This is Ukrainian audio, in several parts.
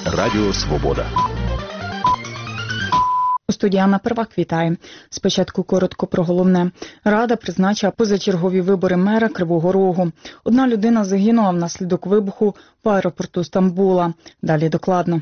Радіо Свобода. Студія Анна Первак вітає. Спочатку коротко про головне. Рада призначила позачергові вибори мера Кривого Рогу. Одна людина загинула внаслідок вибуху в аеропорту Стамбула. Далі докладно.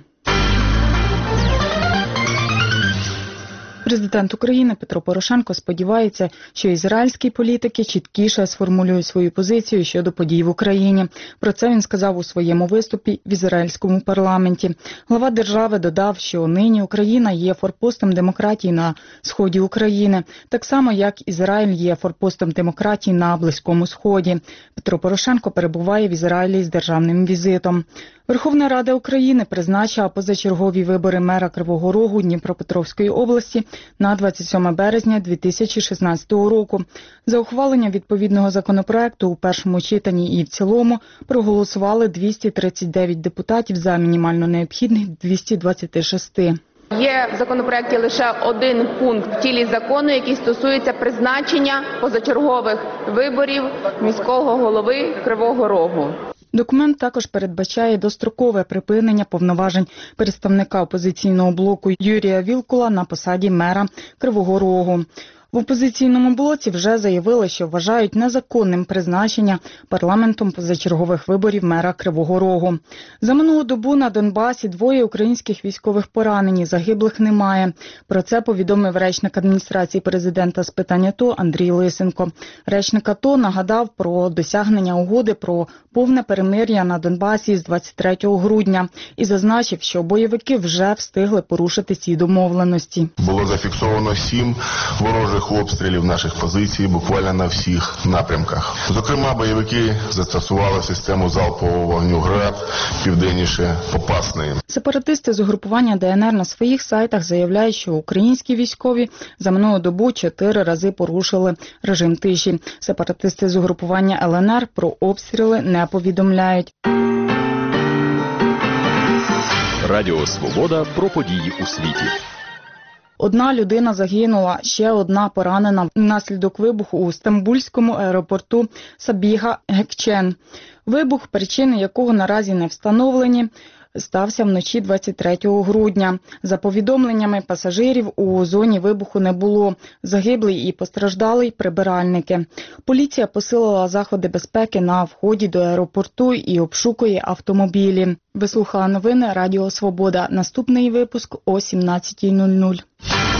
Президент України Петро Порошенко сподівається, що ізраїльські політики чіткіше сформулюють свою позицію щодо подій в Україні. Про це він сказав у своєму виступі в ізраїльському парламенті. Глава держави додав, що нині Україна є форпостом демократії на сході України, так само як Ізраїль є форпостом демократії на Близькому Сході. Петро Порошенко перебуває в Ізраїлі з державним візитом. Верховна Рада України призначила позачергові вибори мера Кривого Рогу Дніпропетровської області на 27 березня 2016 року. За ухвалення відповідного законопроекту у першому читанні і в цілому проголосували 239 депутатів за мінімально необхідних 226. Є в законопроекті лише один пункт в тілі закону, який стосується призначення позачергових виборів міського голови Кривого Рогу. Документ також передбачає дострокове припинення повноважень представника опозиційного блоку Юрія Вілкула на посаді мера Кривого Рогу. В опозиційному блоці вже заявили, що вважають незаконним призначення парламентом позачергових виборів мера Кривого Рогу. За минулу добу на Донбасі 2 українських військових поранені, загиблих немає. Про це повідомив речник адміністрації президента з питань АТО Андрій Лисенко. Речник АТО нагадав про досягнення угоди про повне перемир'я на Донбасі з 23 грудня і зазначив, що бойовики вже встигли порушити ці домовленості. Було зафіксовано 7 ворожих обстрілів наших позицій буквально на всіх напрямках. Зокрема, бойовики застосували систему залпового вогню «Град» південніше Попасної. Сепаратисти з угрупування ДНР на своїх сайтах заявляють, що українські військові за минулу добу 4 рази порушили режим тиші. Сепаратисти з угрупування ЛНР про обстріли не повідомляють. Радіо Свобода про події у світі. Одна людина загинула, ще одна поранена внаслідок вибуху у стамбульському аеропорту Сабіга Гекчен. Вибух, причини якого наразі не встановлені, стався вночі 23 грудня. За повідомленнями пасажирів, у зоні вибуху не було. Загиблий і постраждалий прибиральники. Поліція посилила заходи безпеки на вході до аеропорту і обшукує автомобілі. Ви слухали новини Радіо Свобода. Наступний випуск о 17:00.